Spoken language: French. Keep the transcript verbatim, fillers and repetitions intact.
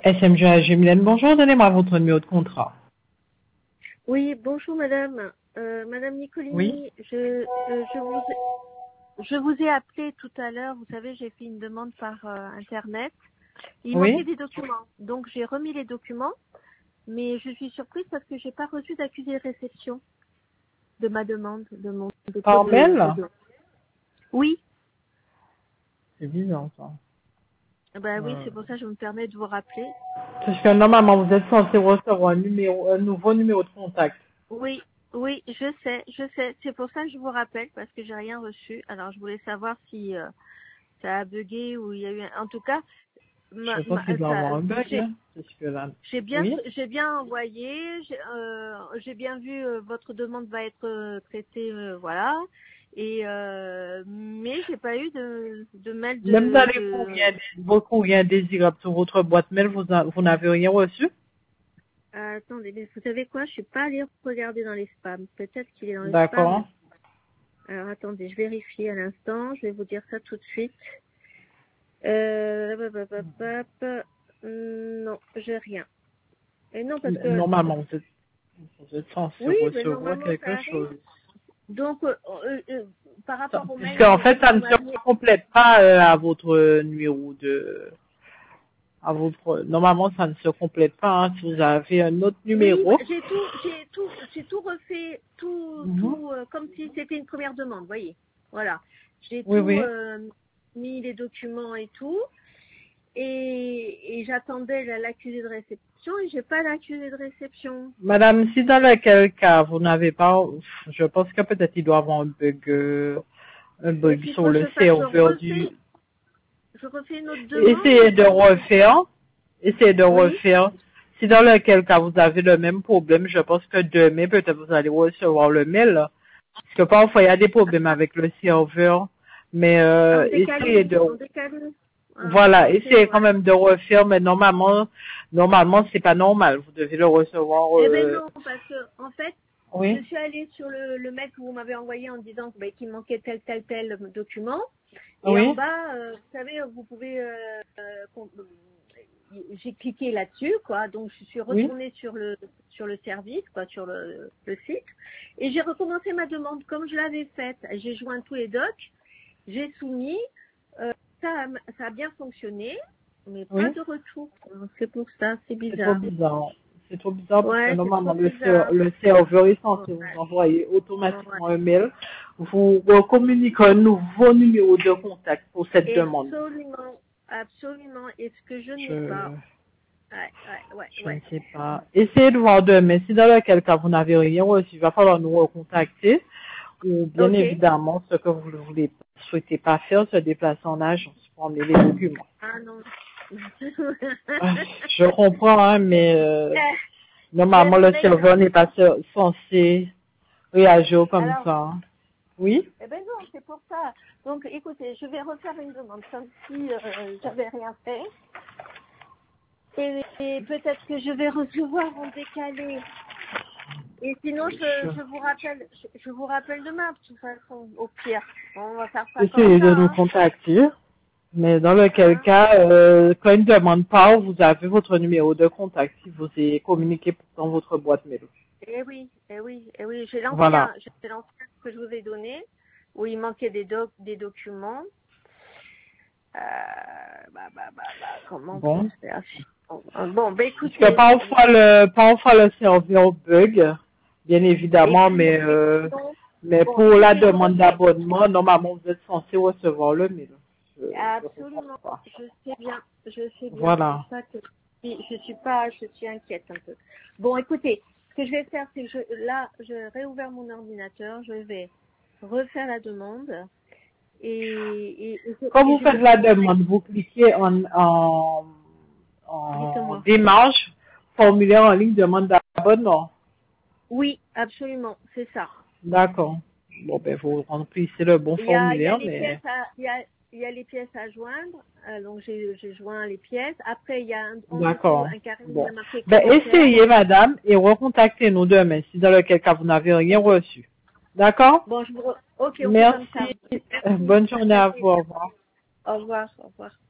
S M G A G Mylène, bonjour, donnez-moi votre numéro de contrat. Oui, bonjour madame. Euh, madame Nicolini, Oui. je, euh, je, vous ai, je vous ai appelé tout à l'heure. Vous savez, j'ai fait une demande par euh, Internet. Il Oui. manquait des documents. Donc j'ai remis les documents, mais je suis surprise parce que j'ai pas reçu d'accusé de réception de ma demande, de mon dépôt Par de, mail? de, de- Oui. C'est bizarre, ça. Ben oui, Euh, c'est pour ça que je me permets de vous rappeler. Parce que normalement, vous êtes censé recevoir un numéro, un nouveau numéro de contact. Oui, oui, je sais, je sais. C'est pour ça que je vous rappelle parce que j'ai rien reçu. Alors je voulais savoir si euh, ça a bugué ou il y a eu un... En tout cas, ma, Je pense ma, qu'il doit ça, avoir un bug, j'ai, là. Parce que là, j'ai bien, oui. j'ai bien envoyé, j'ai, euh, j'ai bien vu euh, votre demande va être euh, traitée, euh, voilà. Et euh, mais j'ai pas eu de, de mail Même dans de, les de... courriers, vos courriers indésirables sur votre boîte mail, vous, a- vous n'avez rien reçu? Euh, attendez, mais vous savez quoi, je suis pas allée regarder dans les spams. Peut-être qu'il est dans les spams. D'accord. Alors attendez, je vérifie à l'instant. Je vais vous dire ça tout de suite. Euh, hop, hop, hop, hop, hop. Non, j'ai rien. Et non parce que Normalement, vous êtes, vous êtes censé oui, mais recevoir normalement ça quelque arrive. chose. Donc, euh, euh, euh, par Ça- rapport au mail Puisqu'en que, fait, que ça vous ne se m'aviez... complète pas euh, à votre numéro de... à votre... Normalement, ça ne se complète pas. Hein, si vous avez un autre Oui, bah, numéro. j'ai tout, j'ai tout, j'ai tout refait, tout, Mhm. tout, euh, comme si c'était une première demande, voyez. Voilà. J'ai Oui, tout oui. euh, mis les documents et tout, et, et j'attendais la- l'accusé de réception, et j'ai pas l'accusé de réception. Madame, si dans lequel cas vous n'avez pas... Je pense que peut-être il doit y avoir un bug, euh, un Est-ce bug qu'il sur faut que le je fasse, je serveur du... refais, je refais une autre demande Essayez ou de comment? refaire. Essayez de Oui. refaire. Si dans lequel cas vous avez le même problème, je pense que demain, peut-être vous allez recevoir le mail. Parce que parfois, il y a des problèmes avec le serveur. Mais En euh, essayez décalé, de... en décalé. Ah, Voilà, ok, essayez ouais. quand même de refaire, mais normalement, normalement, c'est pas normal. Vous devez le recevoir... Eh ben Euh... non, parce que en fait, je Oui, suis allée sur le, le mail que vous m'avez envoyé en disant ben, qu'il manquait tel tel tel document. Et en oui, bas, euh, vous savez, vous pouvez, euh, euh, con- euh, j'ai cliqué là-dessus, quoi. Donc je suis oui. retournée sur le sur le service, quoi, sur le, le site, et j'ai recommencé ma demande comme je l'avais faite. J'ai joint tous les docs, j'ai soumis, euh, ça, a- ça a bien fonctionné, mais pas Oui. de retour. C'est pour ça, c'est C'est trop bizarre. bizarre. C'est trop bizarre parce que Ouais, c'est normalement trop le, ser- bizarre. le serveur est censé vous Ouais. envoyer Ouais. automatiquement un mail. Vous vous communiquez un nouveau numéro de contact pour cette demande. Absolument, absolument. Et ce que je n'ai Je, pas. Ouais, ouais, ouais, je ne ouais. sais pas. Essayez de voir demain. Si dans lequel cas vous n'avez rien reçu, il va falloir nous recontacter. Ou bien Ok. évidemment, ce que vous ne voulez, souhaitez pas faire, se déplacer en agence pour emmener les documents. Ah non. Ah, je comprends, hein, mais euh, Mais normalement non, le mais serveur n'est pas ce- censé réagir comme alors, ça. Hein. Oui? eh ben non, c'est pour ça. Donc, écoutez, je vais refaire une demande comme si euh, j'avais rien fait. Et, et peut-être que je vais recevoir en décalé. Et sinon, je, Je- je vous rappelle, je, je vous rappelle demain, de toute façon, au pire. On va faire ça comme Essayez ça, de nous hein. contacter. Mais dans lequel Hein. cas, euh, quand une demande part, vous avez votre numéro de contact si vous est communiqué dans votre boîte mail. Eh oui, eh oui, eh oui. J'ai l'ancien, Voilà. j'ai l'ancien que je vous ai donné, où il manquait des doc, des documents. Euh, bah, bah, bah, bah, comment on peut Bon. faire? Bon, bah Parce que écoutez, parfois le, parfois le serveur bug, bien et évidemment, puis, mais, et euh, sinon, mais bon, pour la écoutez, je demande refais. d'abonnement, normalement, vous êtes censé recevoir le mail. Je, je comprends Absolument, pas. je sais bien, je sais bien. C'est pour Voilà. ça que je je suis pas, je suis inquiète un peu. Bon, écoutez, ce que je vais faire, c'est que je, là, je réouvert mon ordinateur, je vais refaire la demande et, et, et je, Quand et vous je faites vais la vous demande, vous cliquez en, en, en dites-moi. démarche, formulaire en ligne, demande d'abonnement. Oui, absolument, c'est ça. D'accord. Bon, ben, vous remplissez le bon Il y a, il y a formulaire, les pièces mais... à, il y a, il y a les pièces à joindre. Euh, donc j'ai, j'ai joint les pièces. Après il y a un, en dessous D'accord. un carré où il y Bon. a marqué Ben, commentaire. essayez, madame, et recontactez-nous demain, si dans lequel cas vous n'avez rien reçu. D'accord? Bon, je vous, re- ok, on fait comme ça. Merci. Merci, Bonne journée à merci. vous. Au revoir. Au revoir, au revoir.